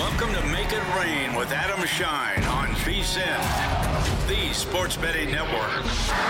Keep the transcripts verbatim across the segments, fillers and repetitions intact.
Welcome to Make It Rain with Adam Shine on VSiN, the Sports Betting Network.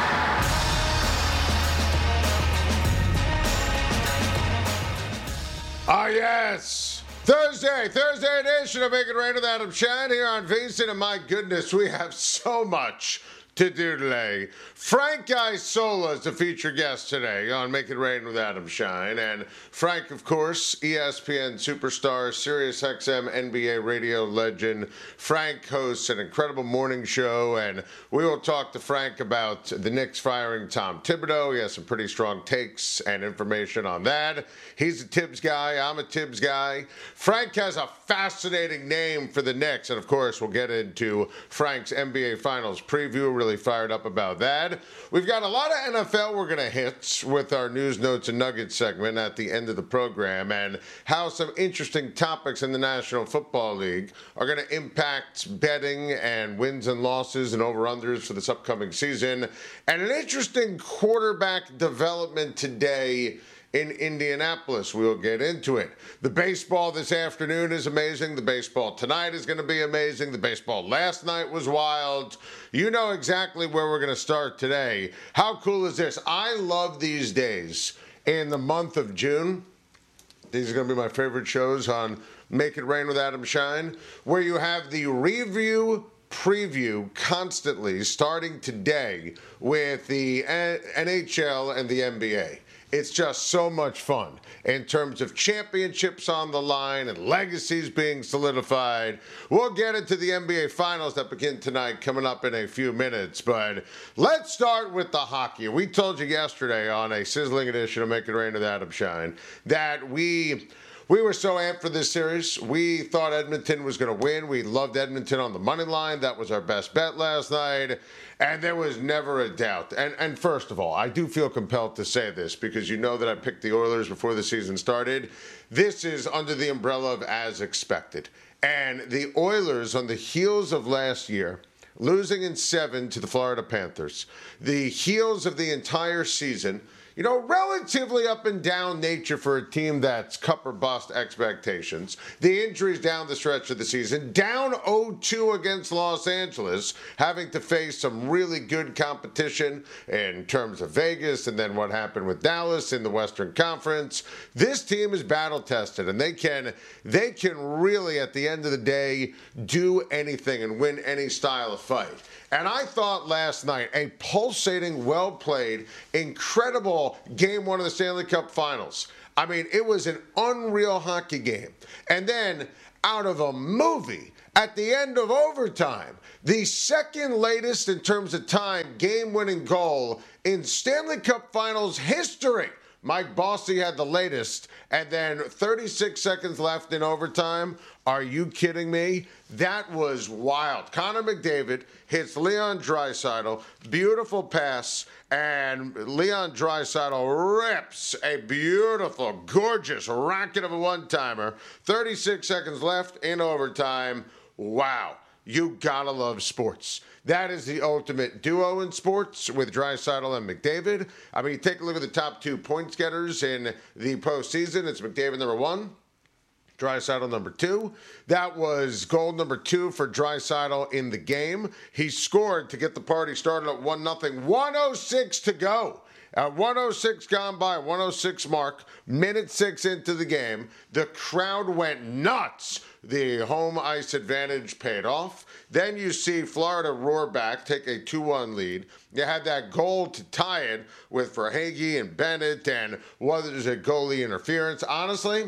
Ah, yes. Thursday, Thursday edition of Make It Rain with Adam Shine here on VSiN. And my goodness, we have so much to do today. Frank Isola is the featured guest today on Make It Rain with Adam Shine. And Frank, of course, E S P N superstar, Sirius X M N B A radio legend. Frank hosts an incredible morning show, and we will talk to Frank about the Knicks firing Tom Thibodeau. He has some pretty strong takes and information on that. He's a Tibbs guy. I'm a Tibbs guy. Frank has a fascinating name for the Knicks, and of course, we'll get into Frank's N B A Finals preview. Really fired up about that. We've got a lot of N F L we're going to hit with our News, Notes, and Nuggets segment at the end of the program, and how some interesting topics in the National Football League are going to impact betting and wins and losses and over-unders for this upcoming season. And an interesting quarterback development today in Indianapolis. We'll get into it. The baseball this afternoon is amazing. The baseball tonight is going to be amazing. The baseball last night was wild. You know exactly where we're going to start today. How cool is this? I love these days in the month of June. These are going to be my favorite shows on Make It Rain with Adam Shine, where you have the review preview constantly starting today with the N H L and the N B A. It's just so much fun in terms of championships on the line and legacies being solidified. We'll get into the N B A Finals that begin tonight coming up in a few minutes. But let's start with the hockey. We told you yesterday on a sizzling edition of Make It Rain with Adam Shine that we... We were so amped for this series. We thought Edmonton was going to win. We loved Edmonton on the money line. That was our best bet last night. And there was never a doubt. And, and first of all, I do feel compelled to say this because you know that I picked the Oilers before the season started. This is under the umbrella of as expected. And the Oilers, on the heels of last year, losing in seven to the Florida Panthers, the heels of the entire season, you know, relatively up and down nature for a team that's cup or bust expectations. The injuries down the stretch of the season, down oh two against Los Angeles, having to face some really good competition in terms of Vegas and then what happened with Dallas in the Western Conference. This team is battle tested, and they can they can really, at the end of the day, do anything and win any style of fight. And I thought last night, a pulsating, well-played, incredible game one of the Stanley Cup Finals. I mean, it was an unreal hockey game. And then, out of a movie, at the end of overtime, the second latest in terms of time game-winning goal in Stanley Cup Finals history. Mike Bossy had the latest, and then thirty-six seconds left in overtime. Are you kidding me? That was wild. Connor McDavid hits Leon Draisaitl, beautiful pass, and Leon Draisaitl rips a beautiful, gorgeous rocket of a one-timer. thirty-six seconds left in overtime. Wow. You gotta love sports. That is the ultimate duo in sports with Draisaitl and McDavid. I mean, take a look at the top two points getters in the postseason. It's McDavid number one, Draisaitl number two. That was goal number two for Draisaitl in the game. He scored to get the party started at one nothing. one oh six to go. At one oh six gone by, one oh six mark, minute six into the game, the crowd went nuts. The home ice advantage paid off. Then you see Florida roar back, take a two one lead. You had that goal to tie it with Verhaeghe and Bennett, and was it goalie interference? Honestly,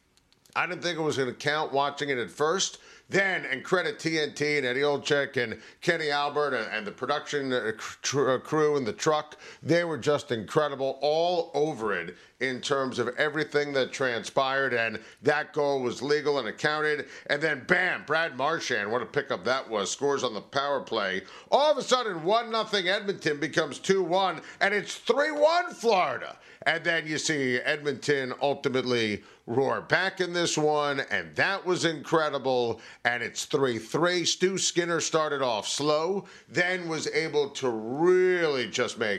I didn't think it was going to count watching it at first. Then, and credit T N T and Eddie Olczyk and Kenny Albert and, and the production crew and the truck, they were just incredible, all over it in terms of everything that transpired, and that goal was legal and accounted. And then, bam, Brad Marchand, what a pickup that was, scores on the power play. All of a sudden, one nothing Edmonton becomes two one, and it's three one Florida. And then you see Edmonton ultimately roar back in this one, and that was incredible. And it's three three. Stu Skinner started off slow, then was able to really just make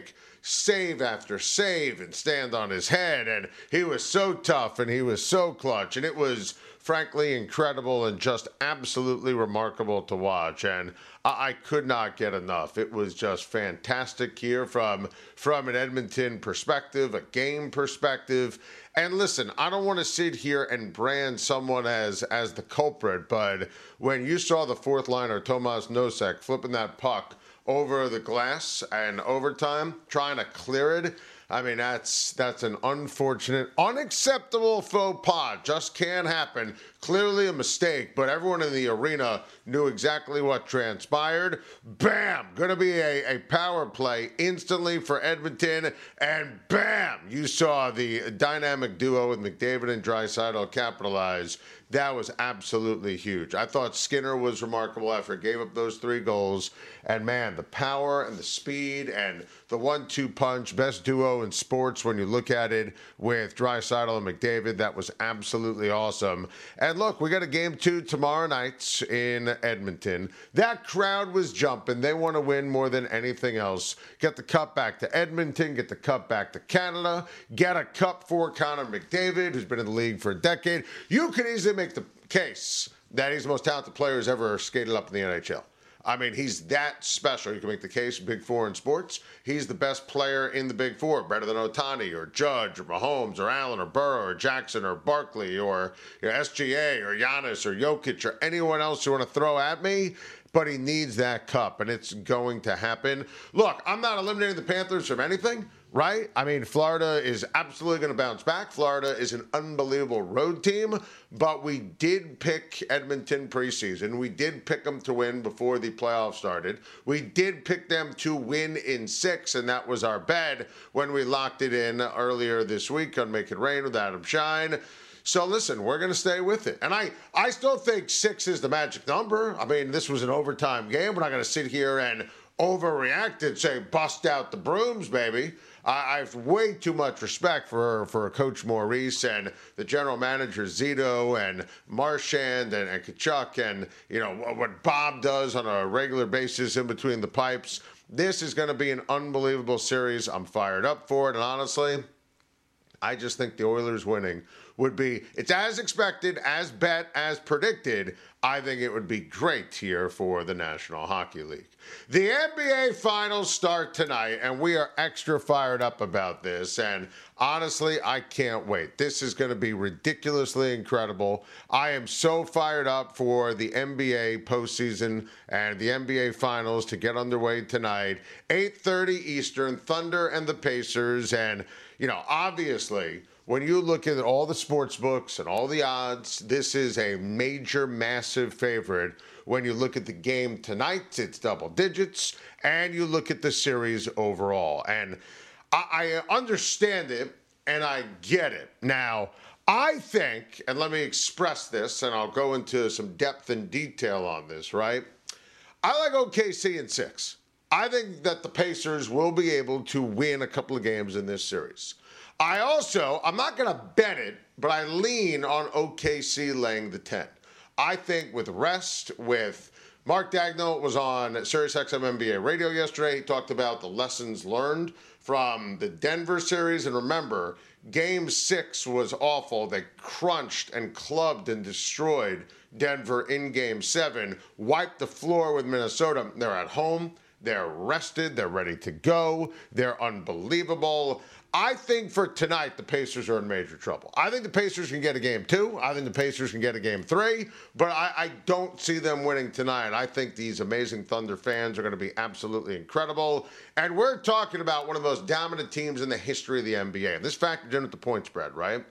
save after save and stand on his head. And he was so tough and he was so clutch. And it was, frankly, incredible and just absolutely remarkable to watch. And I, I could not get enough. It was just fantastic here from, from an Edmonton perspective, a game perspective. And listen, I don't want to sit here and brand someone as as the culprit, but when you saw the fourth liner, Tomas Nosek, flipping that puck over the glass and overtime, trying to clear it, I mean, that's that's an unfortunate, unacceptable faux pas. Just can't happen. Clearly a mistake, but everyone in the arena knew exactly what transpired. Bam! Going to be a, a power play instantly for Edmonton, and bam! You saw the dynamic duo with McDavid and Draisaitl capitalize. That was absolutely huge. I thought Skinner was remarkable after he gave up those three goals. And man, the power and the speed and the one two punch, best duo in sports when you look at it with Draisaitl and McDavid. That was absolutely awesome. And look, we got a game two tomorrow night in Edmonton. That crowd was jumping. They want to win more than anything else. Get the cup back to Edmonton. Get the cup back to Canada. Get a cup for Connor McDavid, who's been in the league for a decade. You could easily make the case that he's the most talented player who's ever skated up in the N H L. I mean, he's that special. You can make the case, Big Four in sports. He's the best player in the Big Four, better than Ohtani or Judge or Mahomes or Allen or Burrow or Jackson or Barkley or you know, S G A or Giannis or Jokic or anyone else you want to throw at me. But he needs that cup, and it's going to happen. Look, I'm not eliminating the Panthers from anything, right? I mean, Florida is absolutely going to bounce back. Florida is an unbelievable road team, but we did pick Edmonton preseason. We did pick them to win before the playoffs started. We did pick them to win in six, and that was our bet when we locked it in earlier this week on Make It Rain with Adam Shine. So listen, we're going to stay with it. And I, I still think six is the magic number. I mean, this was an overtime game. We're not going to sit here and overreact and say, bust out the brooms, baby. I, I have way too much respect for, for Coach Maurice and the general manager Zito and Marchand and, and Kachuk and, you know, what Bob does on a regular basis in between the pipes. This is going to be an unbelievable series. I'm fired up for it. And honestly, I just think the Oilers winning would be, it's as expected, as bet, as predicted. I think it would be great here for the National Hockey League. The N B A Finals start tonight, and we are extra fired up about this. And honestly, I can't wait. This is going to be ridiculously incredible. I am so fired up for the N B A postseason and the N B A Finals to get underway tonight. eight thirty Eastern, Thunder and the Pacers. And, you know, obviously, when you look at all the sports books and all the odds, this is a major, massive favorite. When you look at the game tonight, it's double digits, and you look at the series overall. And I, I understand it, and I get it. Now, I think, and let me express this, and I'll go into some depth and detail on this, right? I like O K C in six. I think that the Pacers will be able to win a couple of games in this series. I also, I'm not going to bet it, but I lean on O K C laying the ten. I think with rest, with Mark Dagnall was on SiriusXM N B A radio yesterday. He talked about the lessons learned from the Denver series. And remember, game six was awful. They crunched and clubbed and destroyed Denver in game seven, wiped the floor with Minnesota. They're at home. They're rested. They're ready to go. They're unbelievable. I think for tonight, the Pacers are in major trouble. I think the Pacers can get a game two. I think the Pacers can get a game three. But I, I don't see them winning tonight. I think these amazing Thunder fans are going to be absolutely incredible. And we're talking about one of the most dominant teams in the history of the N B A. And this factored in with the point spread, right?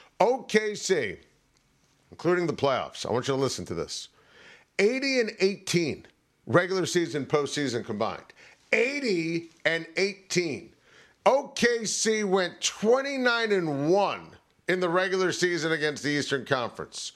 O K C, including the playoffs. I want you to listen to this. eighty and eighteen regular season, postseason combined. eighty and eighteen. O K C went twenty-nine and one in the regular season against the Eastern Conference.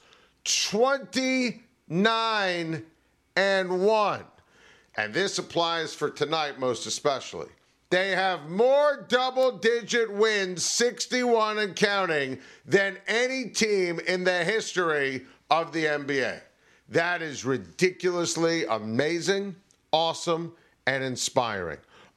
twenty-nine and one. And this applies for tonight most especially. They have more double-digit wins, sixty-one and counting, than any team in the history of the N B A. That is ridiculously amazing, awesome, and inspiring.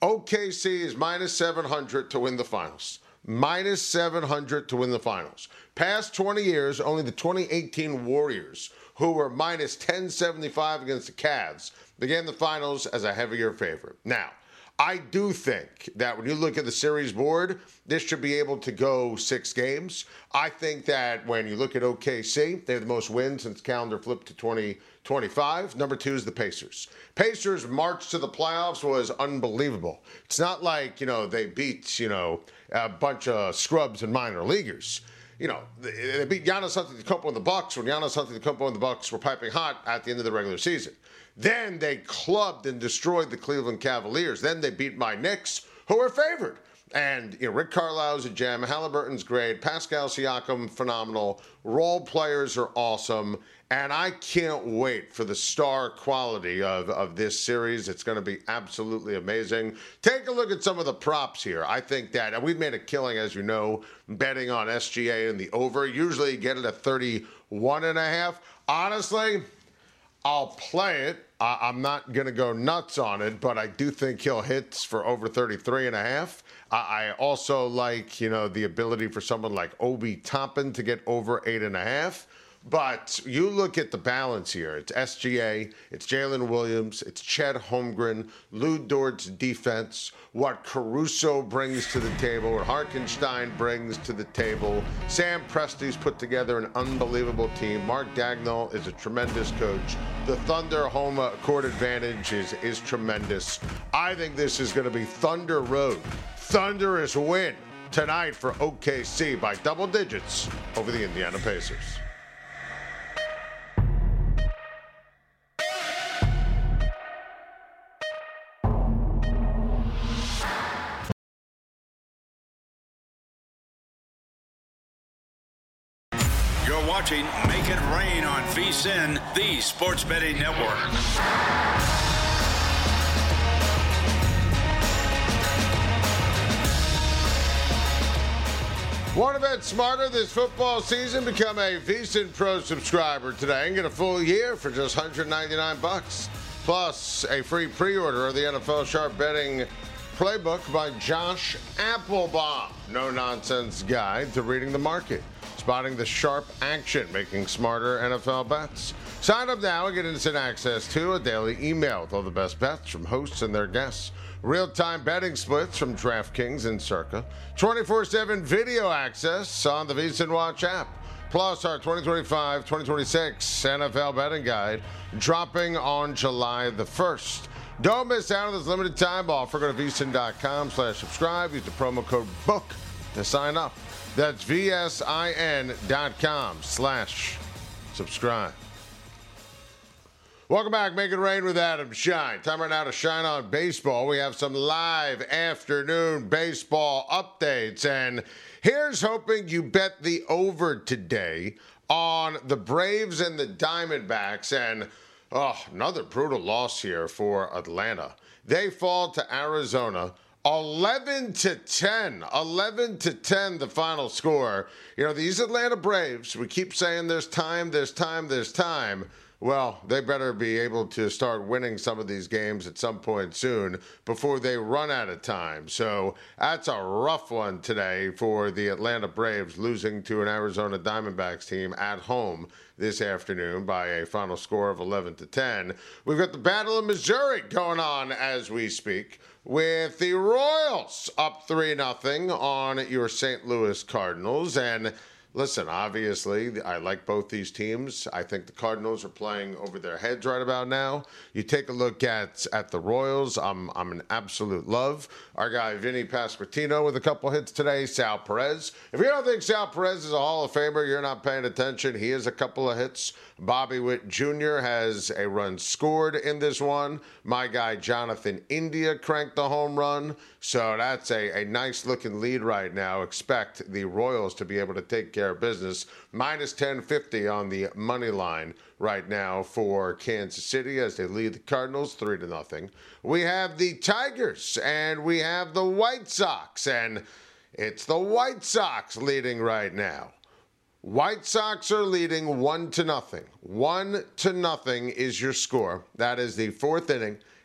O K C is minus seven hundred to win the finals. Minus seven hundred to win the finals. Past twenty years, only the twenty eighteen Warriors, who were minus ten seventy-five against the Cavs, began the finals as a heavier favorite. Now, I do think that when you look at the series board, this should be able to go six games. I think that when you look at O K C, they have the most wins since calendar flipped to twenty twenty-five. Number two is the Pacers. Pacers' march to the playoffs was unbelievable. It's not like, you know, they beat, you know, a bunch of scrubs and minor leaguers. You know, they beat Giannis Antetokounmpo and the Bucks when Giannis Antetokounmpo and the Bucks were piping hot at the end of the regular season. Then they clubbed and destroyed the Cleveland Cavaliers. Then they beat my Knicks, who were favored. And, you know, Rick Carlisle's a gem. Halliburton's great. Pascal Siakam, phenomenal. Role players are awesome. And I can't wait for the star quality of, of this series. It's going to be absolutely amazing. Take a look at some of the props here. I think that, and we've made a killing, as you know, betting on S G A and the over. Usually you get it at thirty-one and a half. Honestly, I'll play it. Uh, I'm not going to go nuts on it, but I do think he'll hit for over thirty-three and a half. Uh, I also like, you know, the ability for someone like Obi Toppin to get over eight and a half. But you look at the balance here. It's S G A, it's Jalen Williams, it's Chet Holmgren, Lou Dort's defense, what Caruso brings to the table, what Hartenstein brings to the table. Sam Presti's put together an unbelievable team. Mark Dagnall is a tremendous coach. The Thunder home court advantage is, is tremendous. I think this is going to be Thunder Road. Thunderous win tonight for O K C by double digits over the Indiana Pacers. You're watching Make It Rain on VSiN, the sports betting network. Want to bet smarter this football season? Become a VSiN Pro subscriber today and get a full year for just one hundred ninety-nine bucks. Plus, a free pre-order of the N F L Sharp Betting Playbook by Josh Applebaum. No-nonsense guide to reading the market, spotting the sharp action, making smarter N F L bets. Sign up now and get instant access to a daily email with all the best bets from hosts and their guests. Real-time betting splits from DraftKings and Circa. twenty-four seven video access on the VSiN Watch app. Plus our twenty twenty-five twenty twenty-six N F L betting guide dropping on July the first. Don't miss out on this limited time offer. Go to VSiN.com slash subscribe. Use the promo code BOOK to sign up. That's VSIN.com slash subscribe. Welcome back. Make It Rain with Adam Shine. Time right now to shine on baseball. We have some live afternoon baseball updates. And here's hoping you bet the over today on the Braves and the Diamondbacks. And oh, another brutal loss here for Atlanta. They fall to Arizona eleven to ten. eleven to ten, the final score. You know, these Atlanta Braves, we keep saying there's time, there's time, there's time. Well, they better be able to start winning some of these games at some point soon before they run out of time. So that's a rough one today for the Atlanta Braves, losing to an Arizona Diamondbacks team at home this afternoon by a final score of eleven to ten. We've got the Battle of Missouri going on as we speak, with the Royals up three nothing on your Saint Louis Cardinals. And listen, obviously, I like both these teams. I think the Cardinals are playing over their heads right about now. You take a look at, at the Royals, I'm I'm in absolute love. Our guy, Vinny Pasquantino, with a couple hits today. Sal Perez. If you don't think Sal Perez is a Hall of Famer, you're not paying attention. He has a couple of hits. Bobby Witt Junior has a run scored in this one. My guy, Jonathan India, cranked the home run. So that's a, a nice-looking lead right now. Expect the Royals to be able to take care of business. Minus ten fifty on the money line right now for Kansas City as they lead the Cardinals three to nothing. We have the Tigers and we have the White Sox, and it's the White Sox leading right now. White Sox are leading one to nothing. One to nothing is your score. That is the fourth inning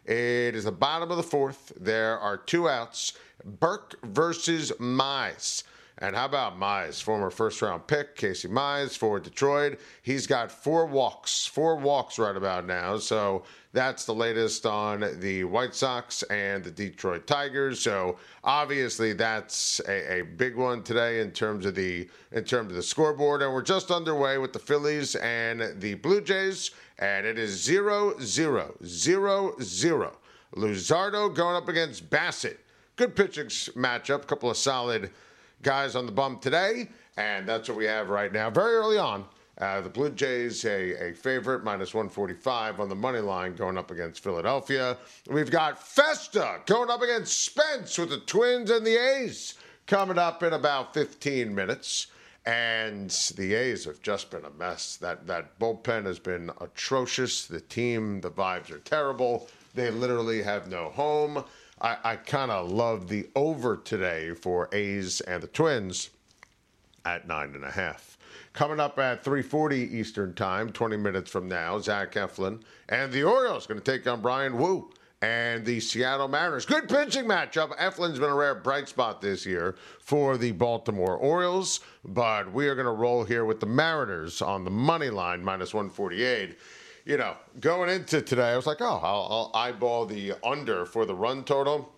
It is the bottom of the fourth. There are two outs. Burke versus Mize. And how about Mize, former first-round pick, Casey Mize for Detroit. He's got four walks, four walks right about now. So that's the latest on the White Sox and the Detroit Tigers. So obviously that's a, a big one today in terms of the in terms of the scoreboard. And we're just underway with the Phillies and the Blue Jays, and it is zero zero zero zero. Luzardo going up against Bassett. Good pitching matchup, a couple of solid guys on the bump today, and that's what we have right now. Very early on, uh, the Blue Jays, a, a favorite, minus one forty-five on the money line going up against Philadelphia. We've got Festa going up against Spence with the Twins and the A's coming up in about fifteen minutes. And the A's have just been a mess. That, that bullpen has been atrocious. The team, the vibes are terrible. They literally have no home. I, I kind of love the over today for A's and the Twins at nine and a half. Coming up at three forty Eastern Time, twenty minutes from now, Zach Eflin and the Orioles going to take on Brian Wu and the Seattle Mariners. Good pitching matchup. Eflin's been a rare bright spot this year for the Baltimore Orioles, but we are going to roll here with the Mariners on the money line, minus one forty-eight. You know, going into today, I was like, oh, I'll, I'll eyeball the under for the run total.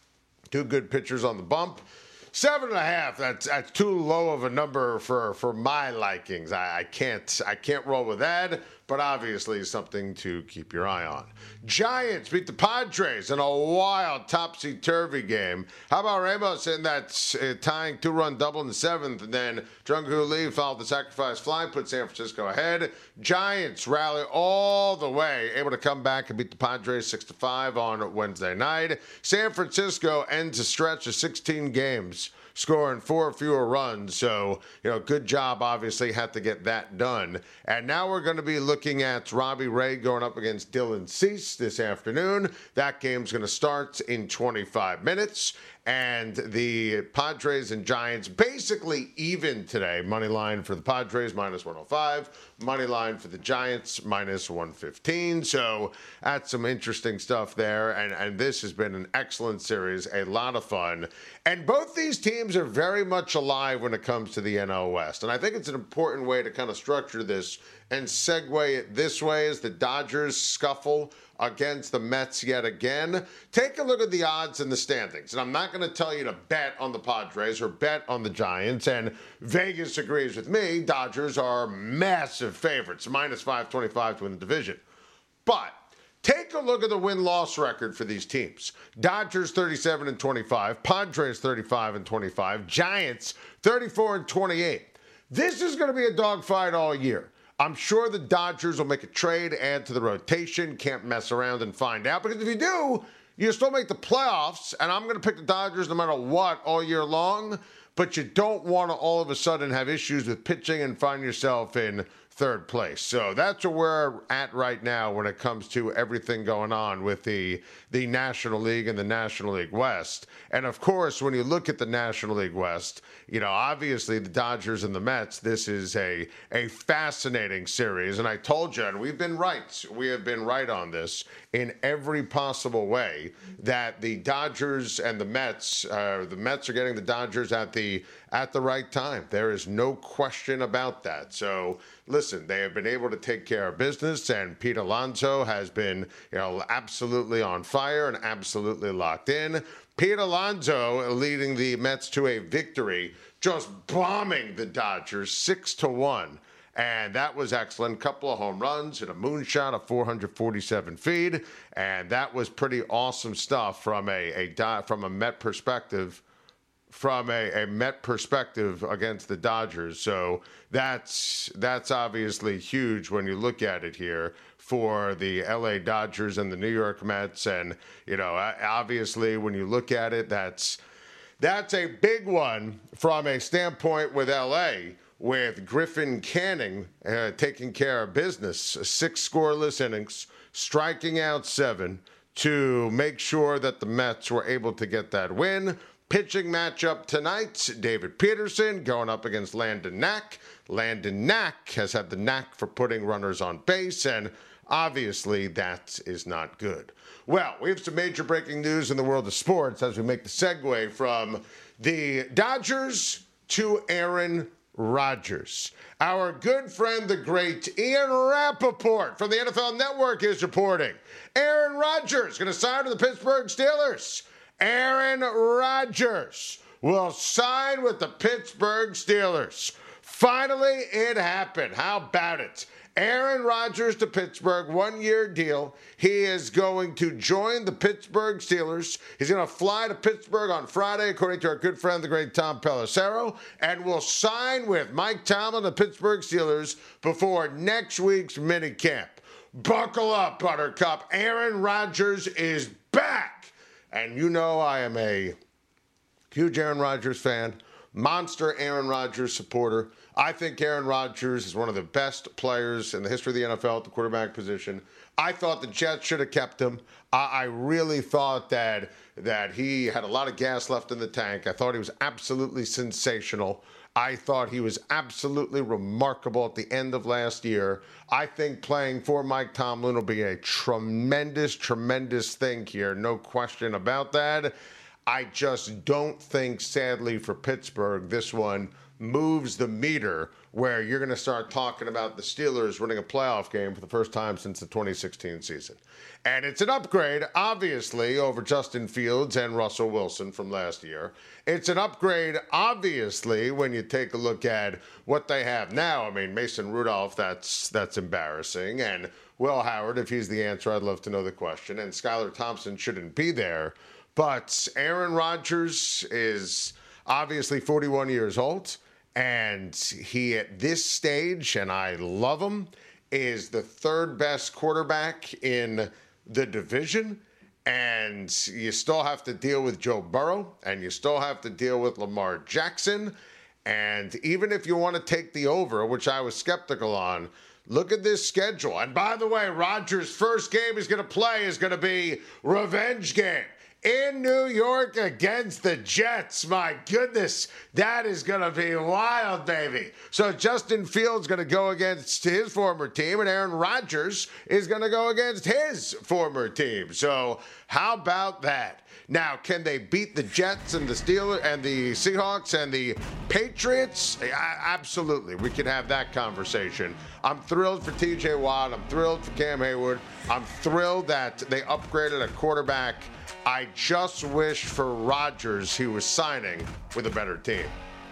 Two good pitchers on the bump. Seven and a half, that's, that's too low of a number for, for my likings. I, I can't I can't roll with that, but obviously something to keep your eye on. Giants beat the Padres in a wild topsy-turvy game. How about Ramos in that uh, tying two-run double in the seventh, and then Jung-Hoo Lee followed the sacrifice fly, put San Francisco ahead. Giants rally all the way, able to come back and beat the Padres six to five on Wednesday night. San Francisco ends a stretch of sixteen games, scoring four fewer runs. So, you know, good job, obviously, had to get that done. And now we're going to be looking at Robbie Ray going up against Dylan Cease this afternoon. That game's going to start in twenty-five minutes. And the Padres and Giants basically even today. Money line for the Padres, minus one oh five. Money line for the Giants, minus one fifteen. So that's some interesting stuff there. And, and this has been an excellent series, a lot of fun. And both these teams are very much alive when it comes to the N L West. And I think it's an important way to kind of structure this and segue it this way as the Dodgers scuffle against the Mets yet again. Take a look at the odds and the standings. And I'm not going to tell you to bet on the Padres or bet on the Giants. And Vegas agrees with me. Dodgers are massive favorites, minus five twenty-five to win the division. But take a look at the win-loss record for these teams. Dodgers thirty-seven and twenty-five, Padres thirty-five and twenty-five, Giants thirty-four and twenty-eight. This is going to be a dogfight all year. I'm sure the Dodgers will make a trade, add to the rotation. Can't mess around and find out. Because if you do, you still make the playoffs. And I'm going to pick the Dodgers no matter what all year long. But you don't want to all of a sudden have issues with pitching and find yourself in third place. So that's where we're at right now when it comes to everything going on with the, the National League and the National League West. And of course, when you look at the National League West, you know, obviously the Dodgers and the Mets, this is a, a fascinating series. And I told you, and we've been right, we have been right on this in every possible way, that the Dodgers and the Mets, uh, the Mets are getting the Dodgers at the at the right time. There is no question about that. So listen, they have been able to take care of business, and Pete Alonso has been, you know, absolutely on fire and absolutely locked in. Pete Alonso leading the Mets to a victory, just bombing the Dodgers six to one. And that was excellent. Couple of home runs and a moonshot of four hundred forty-seven feet. And that was pretty awesome stuff from a, a from a Met perspective. From a, a Met perspective against the Dodgers. So that's that's obviously huge when you look at it here for the L A Dodgers and the New York Mets. And, you know, obviously when you look at it, that's that's a big one from a standpoint with L A, with Griffin Canning uh, taking care of business. Six scoreless innings, striking out seven to make sure that the Mets were able to get that win. Pitching matchup tonight, David Peterson going up against Landon Knack. Landon Knack has had the knack for putting runners on base, and Obviously, that is not good. Well, we have some major breaking news in the world of sports as we make the segue from the Dodgers to Aaron Rodgers. Our good friend, the great Ian Rappaport from the N F L Network is reporting. Aaron Rodgers going to sign to the Pittsburgh Steelers. Aaron Rodgers will sign with the Pittsburgh Steelers. Finally, it happened. How about it? Aaron Rodgers to Pittsburgh, one-year deal. He is going to join the Pittsburgh Steelers. He's going to fly to Pittsburgh on Friday, according to our good friend, the great Tom Pelissero, and will sign with Mike Tomlin, the Pittsburgh Steelers, before next week's minicamp. Buckle up, Buttercup. Aaron Rodgers is back. And you know I am a huge Aaron Rodgers fan, monster Aaron Rodgers supporter. I think Aaron Rodgers is one of the best players in the history of the N F L at the quarterback position. I thought the Jets should have kept him. I, I really thought that that he had a lot of gas left in the tank. I thought he was absolutely sensational. I thought he was absolutely remarkable at the end of last year. I think playing for Mike Tomlin will be a tremendous, tremendous thing here. No question about that. I just don't think, sadly, for Pittsburgh, this one moves the meter where you're going to start talking about the Steelers winning a playoff game for the first time since the twenty sixteen season. And it's an upgrade, obviously, over Justin Fields and Russell Wilson from last year. It's an upgrade, obviously, when you take a look at what they have now. I mean, Mason Rudolph, that's that's embarrassing. And Will Howard, if he's the answer, I'd love to know the question. And Skylar Thompson shouldn't be there. But Aaron Rodgers is obviously forty-one years old. And he, at this stage, and I love him, is the third best quarterback in the division. And you still have to deal with Joe Burrow, and you still have to deal with Lamar Jackson. And even if you want to take the over, which I was skeptical on, look at this schedule. And by the way, Rodgers' first game he's going to play is going to be revenge game in New York against the Jets. My goodness, that is going to be wild, baby. So Justin Fields going to go against his former team, and Aaron Rodgers is going to go against his former team. So how about that? Now, can they beat the Jets and the Steelers and the Seahawks and the Patriots? Yeah, absolutely. We can have that conversation. I'm thrilled for T J Watt. I'm thrilled for Cam Hayward. I'm thrilled that they upgraded a quarterback. I just wish for Rodgers he was signing with a better team.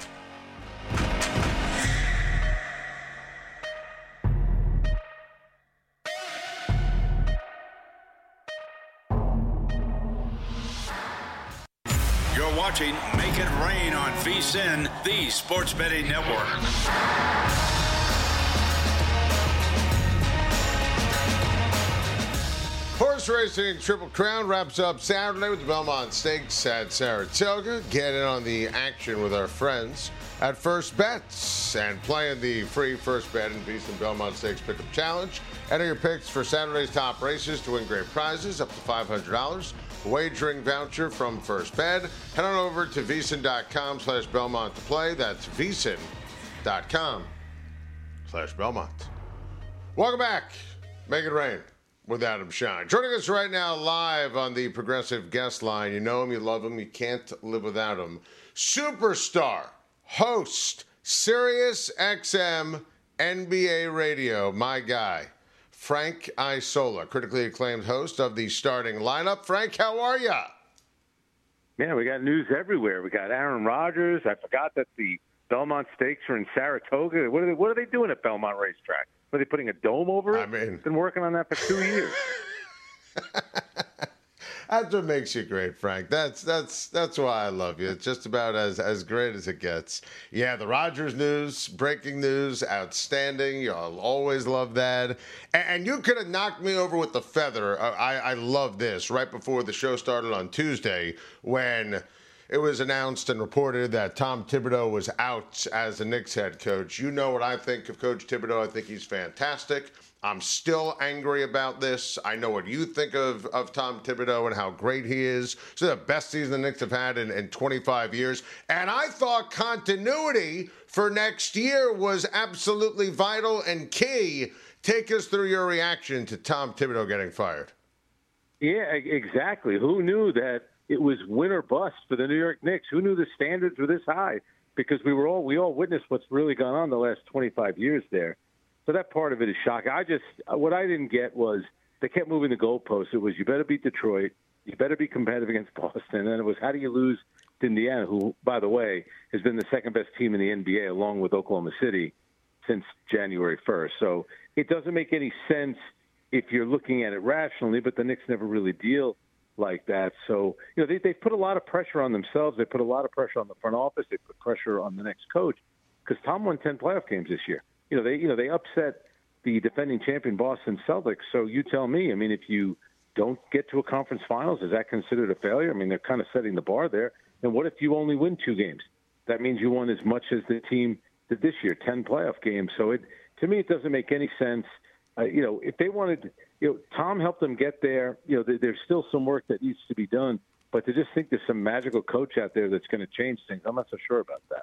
You're watching Make It Rain on VSiN, the Sports Betting Network. Horse racing Triple Crown wraps up Saturday with the Belmont Stakes at Saratoga. Get in on the action with our friends at First Bets and playing the free First Bet and VSiN Belmont Stakes Pickup Challenge. Enter your picks for Saturday's top races to win great prizes up to five hundred dollars. Wagering voucher from First Bet. Head on over to VSiN.com slash Belmont to play. That's VSiN.com slash Belmont. Welcome back. Make it rain with Adam Schein. Joining us right now live on the Progressive Guest Line. You know him, you love him, you can't live without him. Superstar, host, Sirius X M, N B A Radio, my guy, Frank Isola, critically acclaimed host of the starting lineup. Frank, how are you? Yeah, we got news everywhere. We got Aaron Rodgers. I forgot that the Belmont Stakes are in Saratoga. What are they, what are they doing at Belmont Racetrack? Are they putting a dome over it? I mean, been working on that for two years. That's what makes you great, Frank. That's that's that's why I love you. It's just about as as great as it gets. Yeah, the Rodgers news, breaking news, outstanding. You'll always love that. And, and you could have knocked me over with the feather. I, I love this right before the show started on Tuesday when it was announced and reported that Tom Thibodeau was out as the Knicks head coach. You know what I think of Coach Thibodeau. I think he's fantastic. I'm still angry about this. I know what you think of, of Tom Thibodeau and how great he is. It's the best season the Knicks have had in, in twenty-five years. And I thought continuity for next year was absolutely vital and key. Take us through your reaction to Tom Thibodeau getting fired. Yeah, exactly. Who knew that it was win or bust for the New York Knicks? Who knew the standards were this high? Because we were all we all witnessed what's really gone on the last twenty-five years there. So that part of it is shocking. I just what I didn't get was they kept moving the goalposts. It was you better beat Detroit, you better be competitive against Boston, and then it was how do you lose to Indiana, who, by the way, has been the second best team in the N B A along with Oklahoma City since January first. So it doesn't make any sense if you're looking at it rationally, but the Knicks never really deal like that. So, you know, they, they put a lot of pressure on themselves. They put a lot of pressure on the front office. They put pressure on the next coach because Tom won ten playoff games this year. You know, they you know they upset the defending champion Boston Celtics. So you tell me, I mean, if you don't get to a conference finals, is that considered a failure? I mean, they're kind of setting the bar there. And what if you only win two games? That means you won as much as the team did this year, ten playoff games. So it to me, it doesn't make any sense. Uh, you know, if they wanted, you know, Tom helped them get there. You know, there, there's still some work that needs to be done. But to just think there's some magical coach out there that's going to change things, I'm not so sure about that.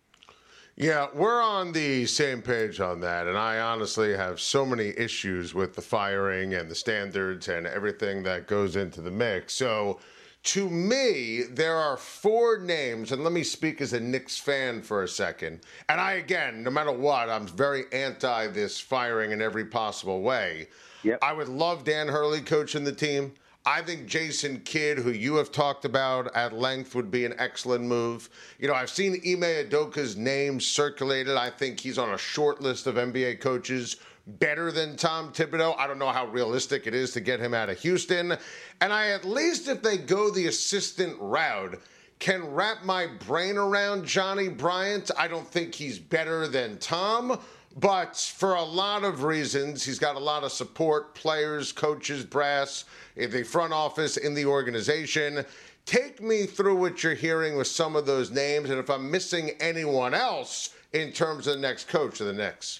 Yeah, we're on the same page on that, and I honestly have so many issues with the firing and the standards and everything that goes into the mix. So, to me, there are four names, and let me speak as a Knicks fan for a second. And I, again, no matter what, I'm very anti this firing in every possible way. Yep. I would love Dan Hurley coaching the team. I think Jason Kidd, who you have talked about at length, would be an excellent move. You know, I've seen Ime Udoka's name circulated. I think he's on a short list of N B A coaches better than Tom Thibodeau. I don't know how realistic it is to get him out of Houston. And I, at least if they go the assistant route, can wrap my brain around Johnny Bryant. I don't think he's better than Tom. But for a lot of reasons, he's got a lot of support, players, coaches, brass, in the front office, in the organization. Take me through what you're hearing with some of those names, and if I'm missing anyone else in terms of the next coach of the Knicks.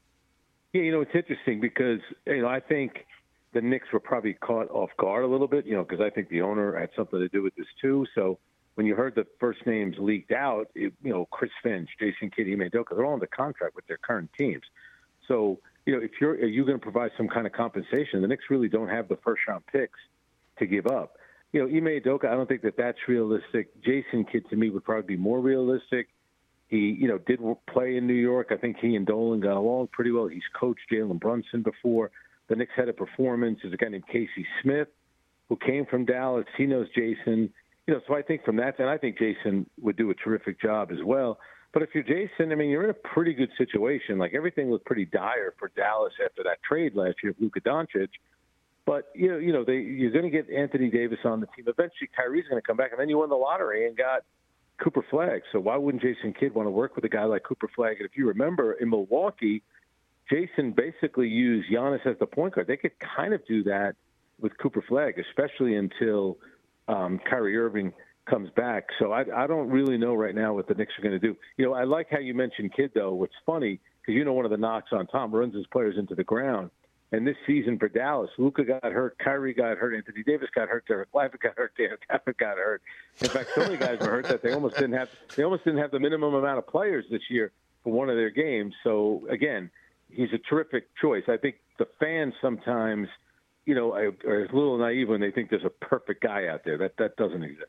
Yeah, you know, it's interesting because, you know, I think the Knicks were probably caught off guard a little bit, you know, because I think the owner had something to do with this too. So when you heard the first names leaked out, it, you know, Chris Finch, Jason Kidd, Ime Udoka, they're all under contract with their current teams. So, you know, if you're, are you going to provide some kind of compensation? The Knicks really don't have the first round picks to give up. You know, Ime Udoka, I don't think that that's realistic. Jason Kidd, to me, would probably be more realistic. He, you know, did play in New York. I think he and Dolan got along pretty well. He's coached Jalen Brunson before. The Knicks had a performance. There's a guy named Casey Smith who came from Dallas. He knows Jason. You know, so I think from that, and I think Jason would do a terrific job as well. But if you're Jason, I mean, you're in a pretty good situation. Like, everything looked pretty dire for Dallas after that trade last year of Luka Doncic. But, you know, you know, they, you're going to get Anthony Davis on the team. Eventually, Kyrie's going to come back, and then you won the lottery and got Cooper Flagg. So why wouldn't Jason Kidd want to work with a guy like Cooper Flagg? And if you remember, in Milwaukee, Jason basically used Giannis as the point guard. They could kind of do that with Cooper Flagg, especially until um, Kyrie Irving comes back. So I, I don't really know right now what the Knicks are going to do. You know, I like how you mentioned Kidd, though. What's funny, because you know one of the knocks on Tom runs his players into the ground. And this season for Dallas, Luka got hurt, Kyrie got hurt, Anthony Davis got hurt, Derek Lively got hurt, David Kappa got hurt. In fact, so many guys were hurt that they almost didn't have they almost didn't have the minimum amount of players this year for one of their games. So again, he's a terrific choice. I think the fans sometimes, you know, are a little naive when they think there's a perfect guy out there. That that doesn't exist.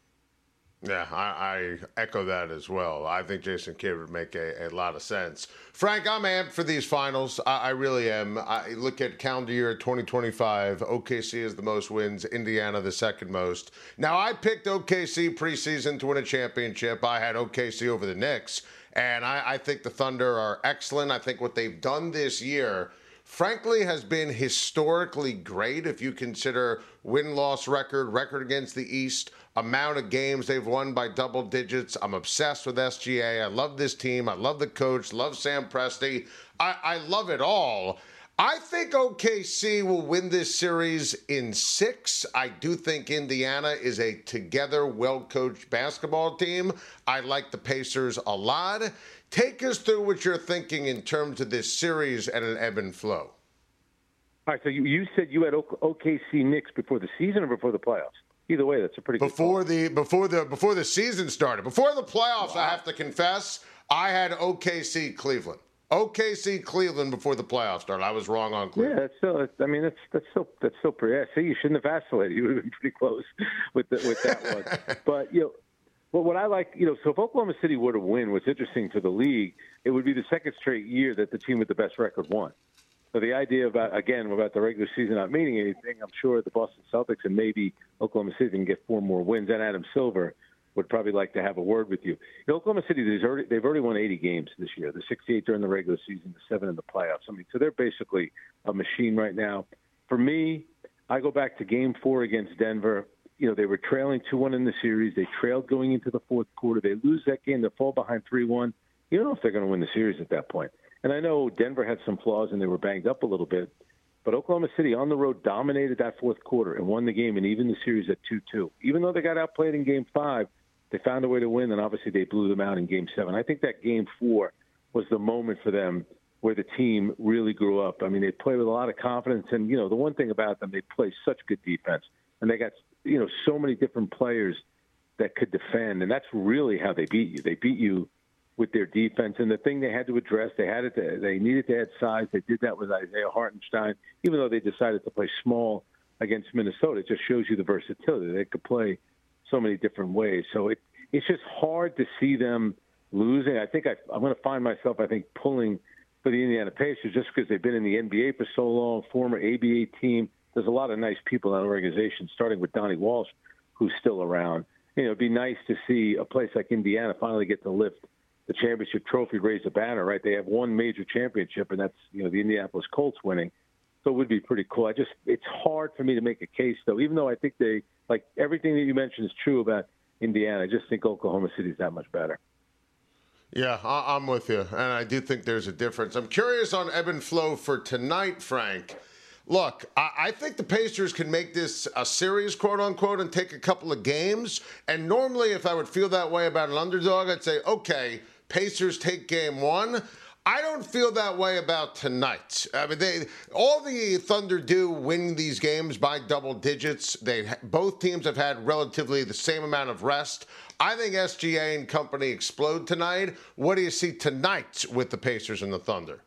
Yeah, I, I echo that as well. I think Jason Kidd would make a, a lot of sense. Frank, I'm amped for these finals. I, I really am. I look at calendar year twenty twenty-five. O K C is the most wins. Indiana the second most. Now, I picked O K C preseason to win a championship. I had O K C over the Knicks. And I, I think the Thunder are excellent. I think what they've done this year, frankly, has been historically great if you consider win-loss record, record against the East, amount of games they've won by double digits. I'm obsessed with S G A. I love this team. I love the coach. Love Sam Presti. I, I love it all. I think O K C will win this series in six. I do think Indiana is a together, well-coached basketball team. I like the Pacers a lot. Take us through what you're thinking in terms of this series and an ebb and flow. All right, so you, you said you had O K C Knicks before the season or before the playoffs? Either way, that's a pretty good before call. the before the before the season started. Before the playoffs, wow. I have to confess, I had O K C Cleveland. O K C Cleveland before the playoffs started. I was wrong on Cleveland. Yeah, that's still. I mean, that's that's still that's still pretty. Yeah, see, you shouldn't have vacillated. You would have been pretty close with the, with that one. But you know, well, what I like, you know, so if Oklahoma City were to win, what's interesting for the league, it would be the second straight year that the team with the best record won. So the idea about, again, about the regular season not meaning anything, I'm sure the Boston Celtics and maybe Oklahoma City can get four more wins, and Adam Silver would probably like to have a word with you. In Oklahoma City, they've already, they've already won eighty games this year, the sixty-eight during the regular season, the seven in the playoffs. I mean, so they're basically a machine right now. For me, I go back to game four against Denver. You know, they were trailing two one in the series. They trailed going into the fourth quarter. They lose that game. They fall behind three one. You don't know if they're going to win the series at that point. And I know Denver had some flaws and they were banged up a little bit, but Oklahoma City on the road dominated that fourth quarter and won the game and even the series at two two. Even though they got outplayed in game five, they found a way to win, and obviously they blew them out in game seven. I think that game four was the moment for them where the team really grew up. I mean, they played with a lot of confidence, and, you know, the one thing about them, they play such good defense, and they got, you know, so many different players that could defend, and that's really how they beat you. They beat you with their defense, and the thing they had to address, they had it. To, they needed to add size. They did that with Isaiah Hartenstein, even though they decided to play small against Minnesota. It just shows you the versatility. They could play so many different ways. So it it's just hard to see them losing. I think I, I'm going to find myself, I think, pulling for the Indiana Pacers just because they've been in the N B A for so long, former A B A team. There's a lot of nice people in that organization, starting with Donnie Walsh, who's still around. You know, it'd be nice to see a place like Indiana finally get to lift the championship trophy, raise a banner, right? They have one major championship, and that's, you know, the Indianapolis Colts winning. So it would be pretty cool. I just, it's hard for me to make a case, though, even though I think they, like, everything that you mentioned is true about Indiana. I just think Oklahoma City is that much better. Yeah, I'm with you, and I do think there's a difference. I'm curious on ebb and flow for tonight, Frank. Look, I think the Pacers can make this a series, quote-unquote, and take a couple of games. And normally, if I would feel that way about an underdog, I'd say, okay, Pacers take game one. I don't feel that way about tonight. I mean, they all the Thunder do win these games by double digits. They both teams have had relatively the same amount of rest. I think S G A and company explode tonight. What do you see tonight with the Pacers and the Thunder?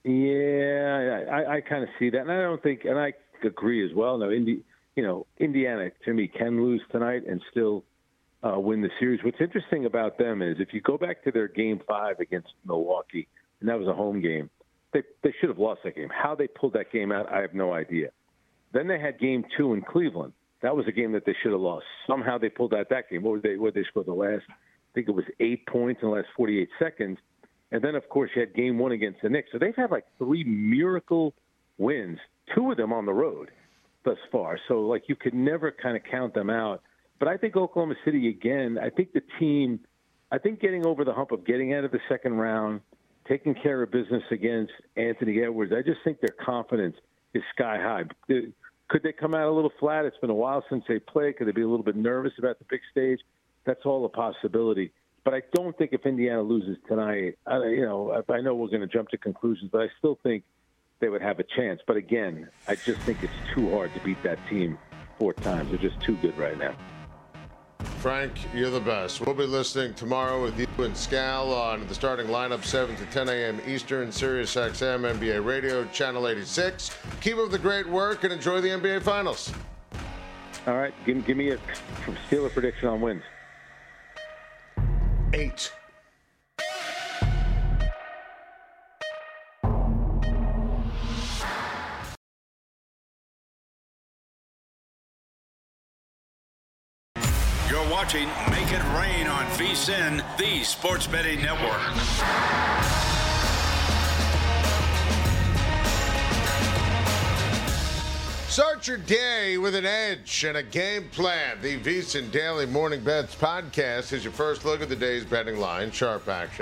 Yeah, I, I kind of see that, and I don't think, and I agree as well. No, Indi, you know, Indiana to me can lose tonight and still uh, win the series. What's interesting about them is if you go back to their game five against Milwaukee, and that was a home game, they they should have lost that game. How they pulled that game out, I have no idea. Then they had game two in Cleveland. That was a game that they should have lost. Somehow they pulled out that game. What were they? What did they score the last? I think it was eight points in the last forty-eight seconds. And then, of course, you had game one against the Knicks. So they've had like three miracle wins, two of them on the road thus far. So, like, you could never kind of count them out. But I think Oklahoma City, again, I think the team, I think getting over the hump of getting out of the second round, taking care of business against Anthony Edwards, I just think their confidence is sky high. Could they come out a little flat? It's been a while since they played. Could they be a little bit nervous about the big stage? That's all a possibility. But I don't think if Indiana loses tonight, I, you know, I know we're going to jump to conclusions, but I still think they would have a chance. But again, I just think it's too hard to beat that team four times. They're just too good right now. Frank, you're the best. We'll be listening tomorrow with you and Scal on the starting lineup, seven to ten a.m. Eastern, Sirius X M, N B A Radio, Channel eighty-six. Keep up the great work and enjoy the N B A Finals. All right. Give, give me a Steeler prediction on wins. Eight. You're watching Make It Rain on VSiN, the Sports Betting Network. Start your day with an edge and a game plan. The VSiN Daily Morning Bets podcast is your first look at the day's betting line, sharp action,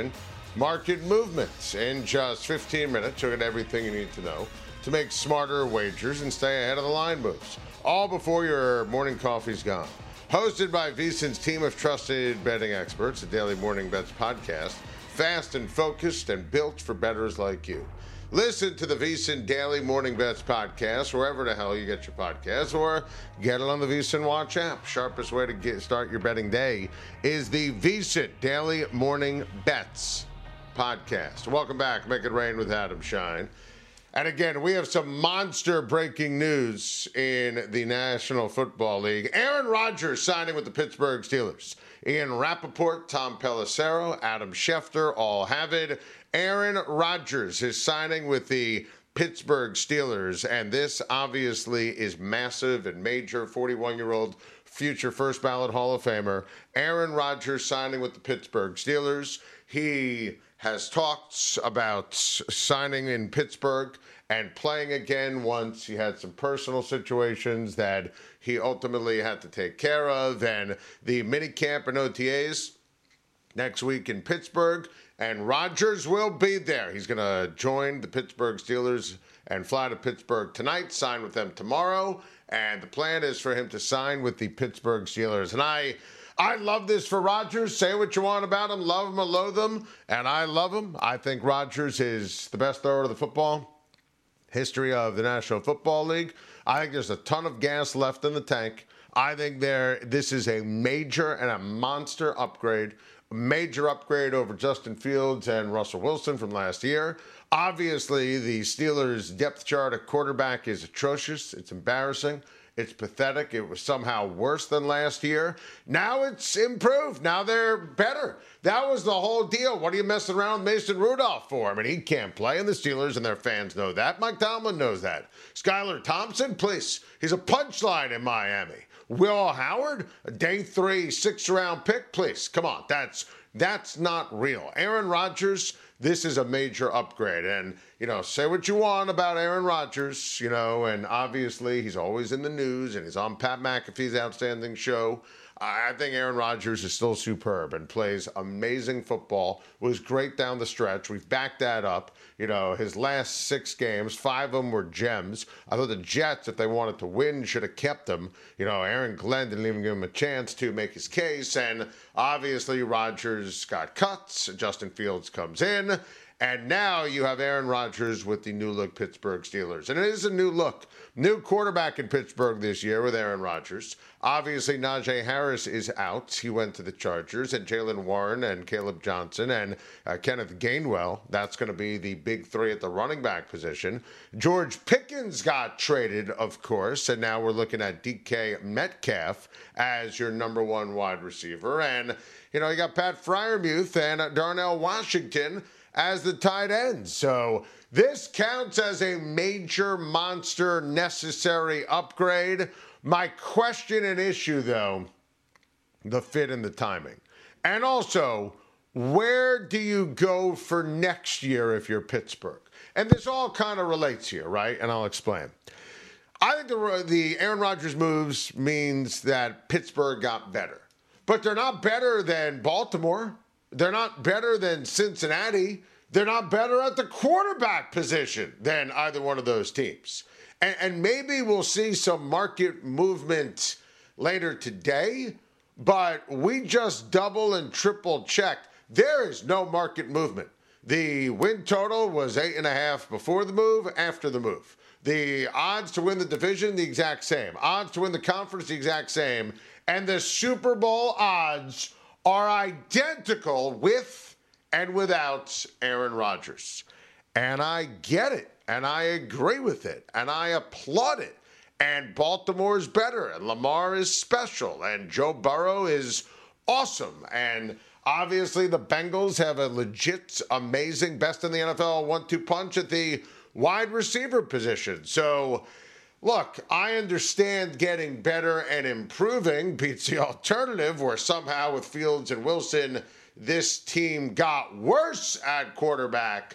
market movements. In just fifteen minutes, you'll get everything you need to know to make smarter wagers and stay ahead of the line moves. All before your morning coffee's gone. Hosted by VSiN's team of trusted betting experts, the Daily Morning Bets podcast, fast and focused and built for bettors like you. Listen to the VSiN Daily Morning Bets podcast wherever the hell you get your podcasts, or get it on the VSiN Watch app. Sharpest way to get, start your betting day is the VSiN Daily Morning Bets podcast. Welcome back. Make it rain with Adam Schein. And again, we have some monster breaking news in the National Football League. Aaron Rodgers signing with the Pittsburgh Steelers. Ian Rappaport, Tom Pelissero, Adam Schefter all have it. Aaron Rodgers is signing with the Pittsburgh Steelers, and this obviously is massive and major. forty-one-year-old future first ballot Hall of Famer. Aaron Rodgers signing with the Pittsburgh Steelers. He has talked about signing in Pittsburgh and playing again once he had some personal situations that he ultimately had to take care of. And the minicamp and O T As next week in Pittsburgh, and Rodgers will be there. He's going to join the Pittsburgh Steelers and fly to Pittsburgh tonight, sign with them tomorrow, and the plan is for him to sign with the Pittsburgh Steelers. And I I love this for Rodgers. Say what you want about him, love him or loathe him, and I love him. I think Rodgers is the best thrower of the football history of the National Football League. I think there's a ton of gas left in the tank. I think there this is a major and a monster upgrade. Major upgrade over Justin Fields and Russell Wilson from last year. Obviously, the Steelers' depth chart at quarterback is atrocious. It's embarrassing. It's pathetic. It was somehow worse than last year. Now it's improved. Now they're better. That was the whole deal. What are you messing around with Mason Rudolph for? I mean, he can't play, and the Steelers and their fans know that. Mike Tomlin knows that. Skylar Thompson, please. He's a punchline in Miami. Will Howard, a day three, sixth round pick, please. Come on, that's that's not real. Aaron Rodgers, this is a major upgrade. And, you know, say what you want about Aaron Rodgers, you know, and obviously he's always in the news and he's on Pat McAfee's Outstanding Show. I think Aaron Rodgers is still superb and plays amazing football, was great down the stretch. We've backed that up. You know, his last six games, five of them were gems. I thought the Jets, if they wanted to win, should have kept him. You know, Aaron Glenn didn't even give him a chance to make his case. And obviously Rodgers got cuts. Justin Fields comes in. And now you have Aaron Rodgers with the new look Pittsburgh Steelers. And it is a new look. New quarterback in Pittsburgh this year with Aaron Rodgers. Obviously, Najee Harris is out. He went to the Chargers. And Jaylen Warren and Caleb Johnson and uh, Kenneth Gainwell. That's going to be the big three at the running back position. George Pickens got traded, of course. And now we're looking at D K Metcalf as your number one wide receiver. And, you know, you got Pat Freiermuth and Darnell Washington as the tight end. So this counts as a major, monster, necessary upgrade. My question and issue, though, the fit and the timing. And also, where do you go for next year if you're Pittsburgh? And this all kind of relates here, right? And I'll explain. I think the, the Aaron Rodgers moves means that Pittsburgh got better. But they're not better than Baltimore. They're not better than Cincinnati. They're not better at the quarterback position than either one of those teams. And, and maybe we'll see some market movement later today, but we just double and triple checked. There is no market movement. The win total was eight and a half before the move, after the move. The odds to win the division, the exact same. Odds to win the conference, the exact same. And the Super Bowl odds are identical with and without Aaron Rodgers. And I get it, and I agree with it, and I applaud it. And Baltimore's better, and Lamar is special, and Joe Burrow is awesome. And obviously the Bengals have a legit, amazing, best in the N F L one two punch at the wide receiver position. So, look, I understand getting better and improving beats the alternative where somehow with Fields and Wilson, this team got worse at quarterback.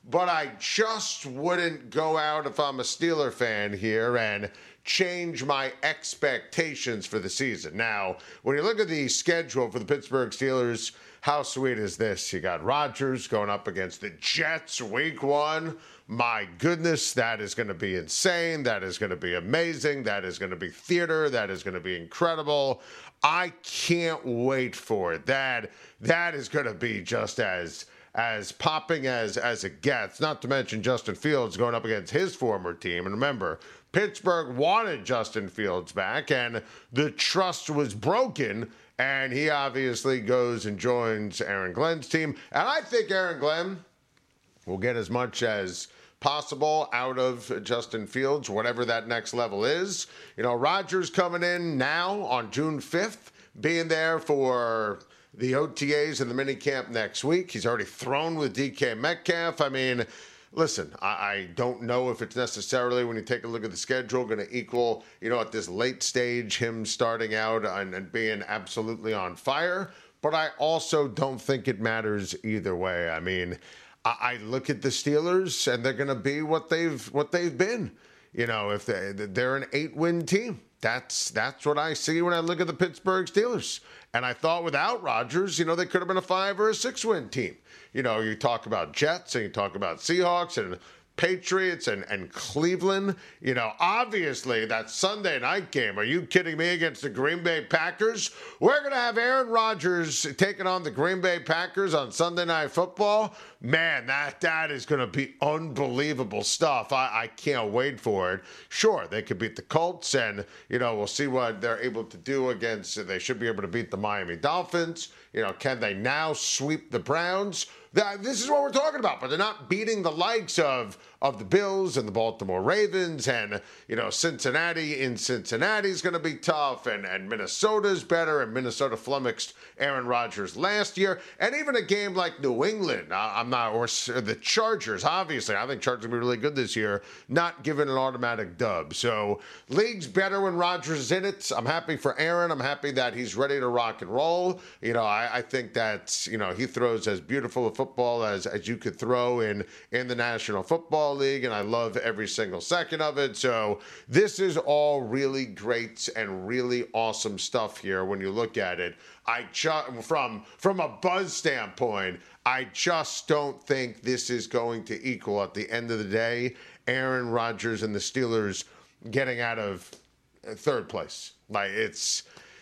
but I just wouldn't go out if I'm a Steeler fan here and change my expectations for the season. Now, when you look at the schedule for the Pittsburgh Steelers, how sweet is this? You got Rodgers going up against the Jets week one. My goodness, that is going to be insane. That is going to be amazing. That is going to be theater. That is going to be incredible. I can't wait for it. That that is going to be just as as popping as as it gets. Not to mention Justin Fields going up against his former team. And remember, Pittsburgh wanted Justin Fields back, and the trust was broken. And he obviously goes and joins Aaron Glenn's team. And I think Aaron Glenn will get as much as possible out of Justin Fields, whatever that next level is. You know, Rodgers coming in now on June fifth, being there for the O T As and the minicamp next week. He's already thrown with D K Metcalf. I mean, listen, I, I don't know if it's necessarily, when you take a look at the schedule, going to equal, you know, at this late stage, him starting out and, and being absolutely on fire. But I also don't think it matters either way. I mean, I, I look at the Steelers, and they're going to be what they've what they've been. You know, if they, they're an eight-win team. That's that's what I see when I look at the Pittsburgh Steelers. And I thought without Rodgers, you know, they could have been a five or a six-win team. You know, you talk about Jets and you talk about Seahawks and Patriots and, and Cleveland. You know, obviously that Sunday night game, are you kidding me, against the Green Bay Packers? We're going to have Aaron Rodgers taking on the Green Bay Packers on Sunday Night Football. Man, that that is going to be unbelievable stuff. I, I can't wait for it. Sure, they could beat the Colts, and, you know, we'll see what they're able to do against. They should be able to beat the Miami Dolphins. You know, can they now sweep the Browns? That, this is what we're talking about, but they're not beating the likes of of the Bills and the Baltimore Ravens, and, you know, Cincinnati in Cincinnati is going to be tough, and, and Minnesota's better, and Minnesota flummoxed Aaron Rodgers last year, and even a game like New England, I'm not, or the Chargers, obviously, I think Chargers will be really good this year, not given an automatic dub. So, league's better when Rodgers is in it. I'm happy for Aaron. I'm happy that he's ready to rock and roll. You know, I, I think that, you know, he throws as beautiful a football as, as you could throw in, in the National Football League, and I love every single second of it. So this is all really great and really awesome stuff here when you look at it. I ju- from from a buzz standpoint, I just don't think this is going to equal, at the end of the day, Aaron Rodgers and the Steelers getting out of third place. Like, it's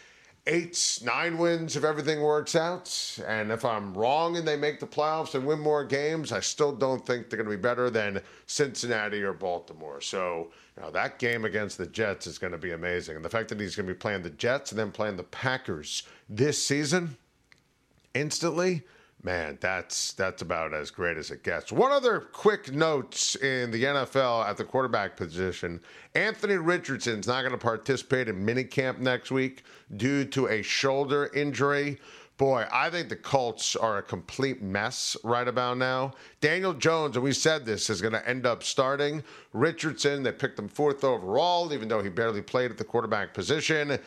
eight, nine wins if everything works out. And if I'm wrong and they make the playoffs and win more games, I still don't think they're going to be better than Cincinnati or Baltimore. So, you know, that game against the Jets is going to be amazing. And the fact that he's going to be playing the Jets and then playing the Packers this season instantly, man, that's that's about as great as it gets. One other quick note in the N F L at the quarterback position. Anthony Richardson's not going to participate in minicamp next week due to a shoulder injury. Boy, I think the Colts are a complete mess right about now. Daniel Jones, and we said this, is going to end up starting. Richardson, they picked him fourth overall, even though he barely played at the quarterback position.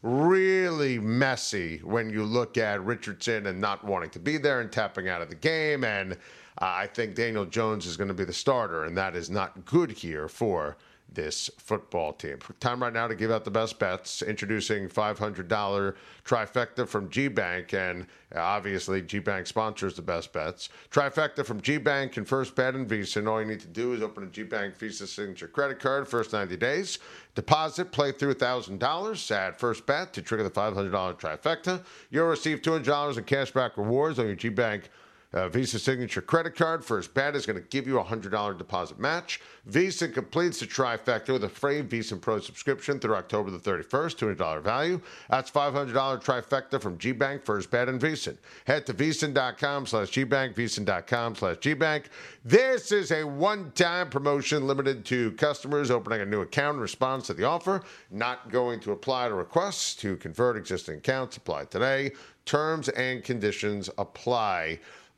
Really messy when you look at Richardson and not wanting to be there and tapping out of the game. And uh, I think Daniel Jones is going to be the starter, and that is not good here for this football team. Time right now to give out the best bets. Introducing five hundred dollars trifecta from G-Bank, and obviously G-Bank sponsors the best bets. Trifecta from G-Bank and First Bet and Visa, and all you need to do is open a G-Bank Visa signature credit card first ninety days. Deposit, play through one thousand dollars. Add First Bet to trigger the five hundred dollars trifecta. You'll receive two hundred dollars in cashback rewards on your G-Bank Uh, Visa signature credit card. First Bet is going to give you a one hundred dollars deposit match. Visa completes the trifecta with a free Visa Pro subscription through October the thirty-first, two hundred dollars value. That's five hundred dollars trifecta from G-Bank, First Bet, and Visa. Head to VEASAN.com slash G-Bank, VEASAN.com slash G-Bank. This is a one-time promotion limited to customers opening a new account in response to the offer. Not going to apply to requests to convert existing accounts. Apply today. Terms and conditions apply.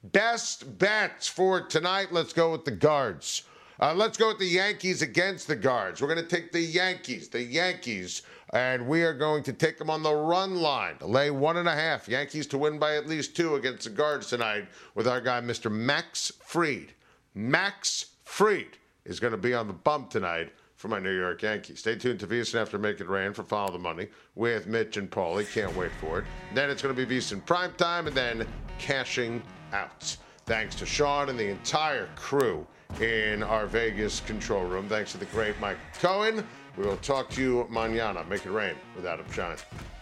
Best bets for tonight. Let's go with the Guards. Uh, let's go with the Yankees against the Guards. We're going to take the Yankees, the Yankees, and we are going to take them on the run line. Lay one and a half. Yankees to win by at least two against the Guards tonight with our guy, Mister Max Fried. Max Fried is going to be on the bump tonight for my New York Yankees. Stay tuned to VSiN after Make It Rain for Follow the Money with Mitch and Paulie. Can't wait for it. Then it's going to be VSiN Primetime and then Cashing Out. Thanks to Sean and the entire crew in our Vegas control room. Thanks to the great Mike Cohen. We will talk to you mañana. Make it rain with Adam Shine.